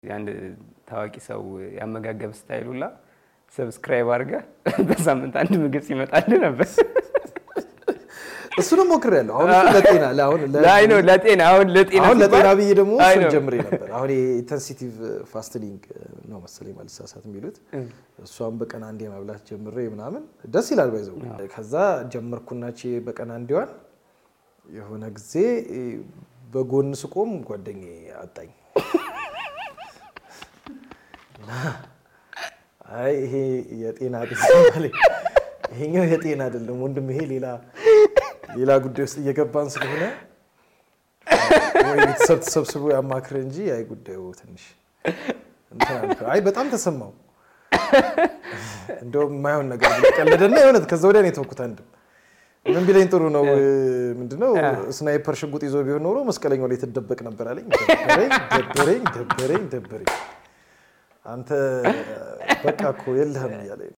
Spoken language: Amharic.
ያንድ ታዋቂ ሰው ያመጋገብ ስታይሉላ ሰብስክራይብ አድርጋ በሳምንት አንድ ምግብ ሲመጣልህ ነበር እሱንም ሞክሬያለሁ አሁን ለጤና አሁን ለጤና ብዬ ደግሞ ጀምሬ ነበር አሁን ኢንተንሲቲቭ ፋስቲንግ ነው መሰለኝ ማልሳሳት የሚሉት እሷን በቀን አንዴ መብላት ጀምሬ ምናምን ደስ ይላል ባይዘው ከዛ ጀመርኩናቼ በቀን አንዴዋን የሆነ ጊዜ በጎን ስቆም ጓደኛዬ አጣኝ አይ ይሄ የጤና አይደለም ይሄኛው የጤና አይደለም ወንድም ይሄ ሌላ ጉዳይ ውስጥ እየገባን ስለሆነ ወይ ተሰብስቦ ያማክረ እንጂ አይ ጉዳዩ ትንሽ አይ በጣም ተሰማው እንደው ማይሆን ነገር ቀለደና የሆነ ከዛ ወዲያ ነው የተወኩት አንድ ምን ቢለኝ ጥሩ ነው ምንድነው ስናይፐር ሽጉጥ ይዞ ቢሆን ኖሮ መስቀለኛው ላይ ተደበቅ ነበር አለኝ ደበረኝ አንተ በቃ እኮ የለህም ያለኝ